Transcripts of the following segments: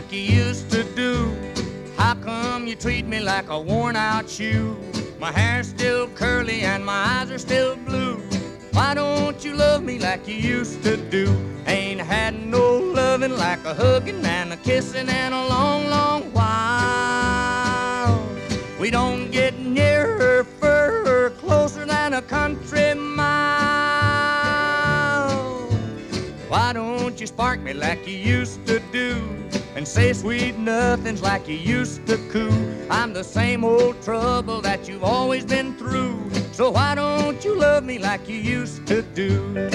like you used to do? How come you treat me like a worn-out shoe? My hair's still curly and my eyes are still blue. Why don't you love me like you used to do? Ain't had no loving like a hugging and a kissing in a long, long while. We don't get nearer, further, closer than a country mile. Why don't you spark me like you used to do? And say sweet nothings like you used to coo. I'm the same old trouble that you've always been through. So why don't you love me like you used to do?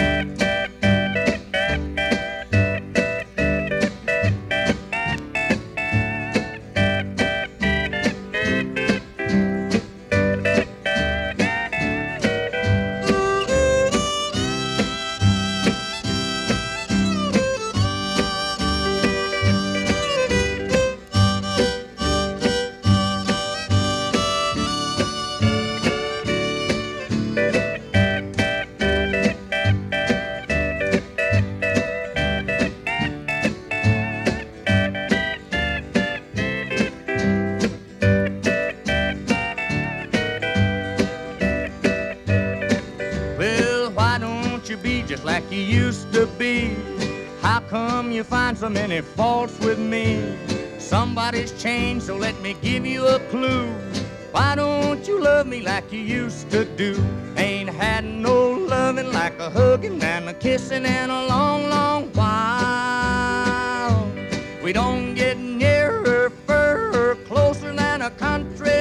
You be just like you used to be. How come you find so many faults with me? Somebody's changed, so let me give you a clue. Why don't you love me like you used to do? Ain't had no loving like a hugging and a kissing in a long, long while. We don't get nearer, further, closer than a country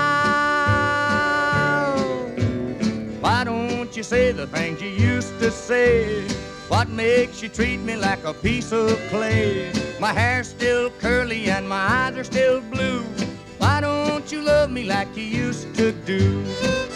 mile. Why don't you say the things you used to say? What makes you treat me like a piece of clay? My hair's still curly and my eyes are still blue. Why don't you love me like you used to do?